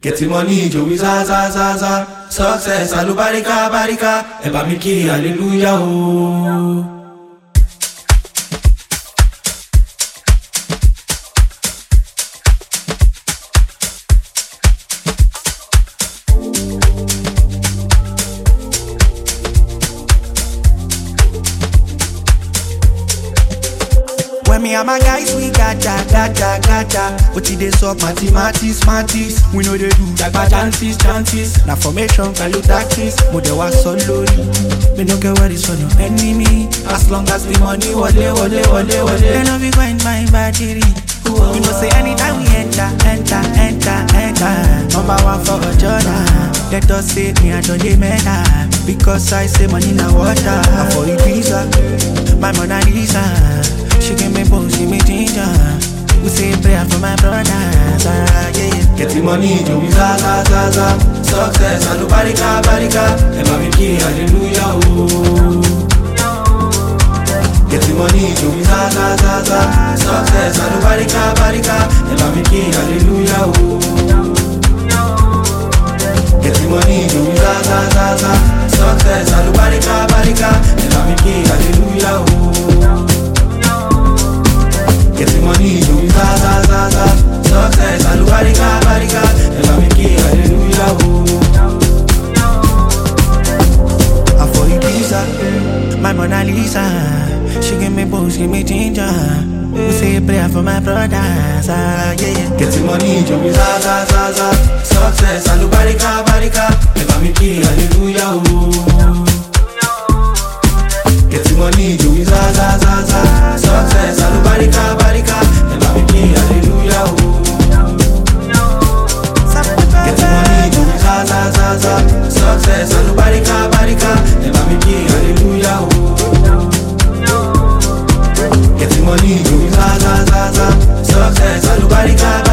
Getting money, Joey za. Success, alubarika, barika. Eba mi kí hallelujah oh. When me and my guys, we gata. But it is up, mathematics. We know they do jagba chances. Na formation, value tactics. Model was so lonely. Me no care what is on your enemy. As long as the money, wale. They know we grind my battery. You know say anytime we enter. Number one for a Jordan. Let us say me I don't matter. Because I say money na water. And for Ibiza, my Mona Lisa. She give me bones, give me ginger. We say prayer for my brothers, yeah. Getting money, Joey za. Success, alubarika, barika. Eba mi kí hallelujah oh. Getting money, Joey za. Success, alubarika, barika. Eba mi kí hallelujah oh. Getting money, Joey za. Success, alubarika, barika. Eba mi kí hallelujah oh. Getting money, Joey za. Success, alubarika, barika. Eba mi kí hallelujah oh. And for Ibiza, my Mona Lisa. She give me bones, give me ginger. We say prayer for my brothers, yeah. Getting money, Joey za. Success, alubarika, barika. Eba mi kí hallelujah oh. Getting money, Joey za. Success, alubarika, barika. Eba mi kí hallelujah oh. Getting money, Joey za. Success, alubarika, barika. Eba mi kí hallelujah oh. Getting money, Joey za. Success, alubarika, barika.